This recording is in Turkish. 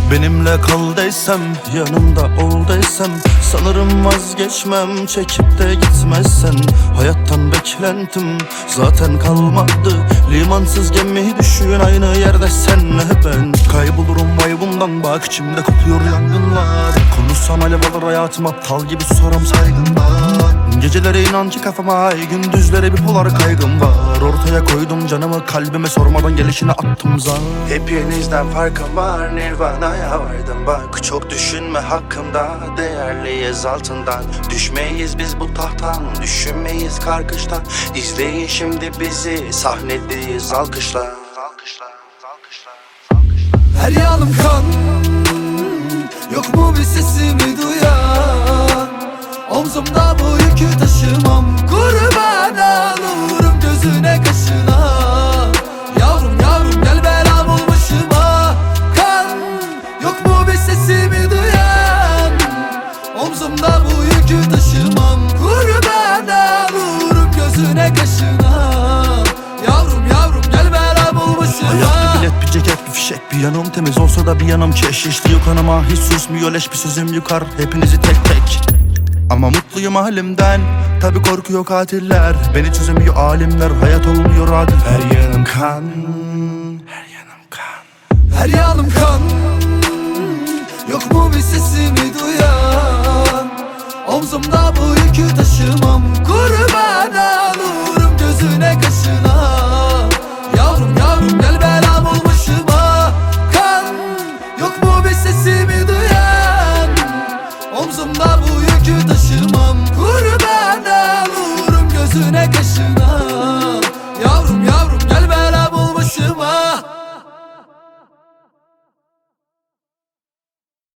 Benimle kal desem, yanımda ol desem, sanırım vazgeçmem çekip de gitmezsen. Hayattan beklentim zaten kalmadı, limansız gemi düşün aynı yerde senle ben. Kaybolurum vay bundan, bak içimde kopuyor yangınlar. Konuşsam alev alır hayatım, aptal gibi soram saygınlar. Gecelere inan ki kafama ay, gündüzlere bipolar kaygım var. Ortaya koydum canımı, kalbime sormadan gelişine attım zar. Hepinizden farkım var, Nirvana'ya vardım bak. Çok düşünme hakkımda, değerliyiz altından. Düşmeyiz biz bu tahttan, düşünmeyiz karkıştan. İzleyin şimdi bizi, sahnedeyiz alkışla. Her yanım kan, yok mu bir sesimi duyan? Omzumda bu yükü taşımam, kurban olurum gözüne kaşına. Yavrum yavrum gel belam ol başıma. Kan, yok mu bir sesimi duyan? Omzumda bu yükü taşımam, kurban olurum gözüne kaşına. Yavrum yavrum gel belam ol başıma. Hayat bir bilet, bir ceket, bir fişek, bir yanım temiz olsa da bir yanım keşiş. Diyor kanıma hiç susmuyor leş, bir sözüm yıkar hepinizi tek tek. Ama mutluyum halimden, tabi korkuyor katiller. Beni çözemiyor alimler, hayat olmuyor adil. Her yanım kan, her yanım kan. Her yanım kan, yok mu bir sesimi duyan? Omzumda bu yükü taşımam, kurban olurum gözüne kaşına. Yavrum yavrum gel belam ol başıma. Kan, yok mu bir sesimi duyan? Omzumda bu yükü taşımam, kurban olurum gözüne kaşına.